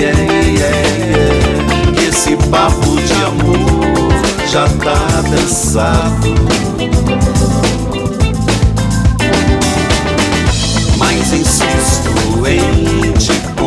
Esse papo de amor já tá dançado, mas insisto em te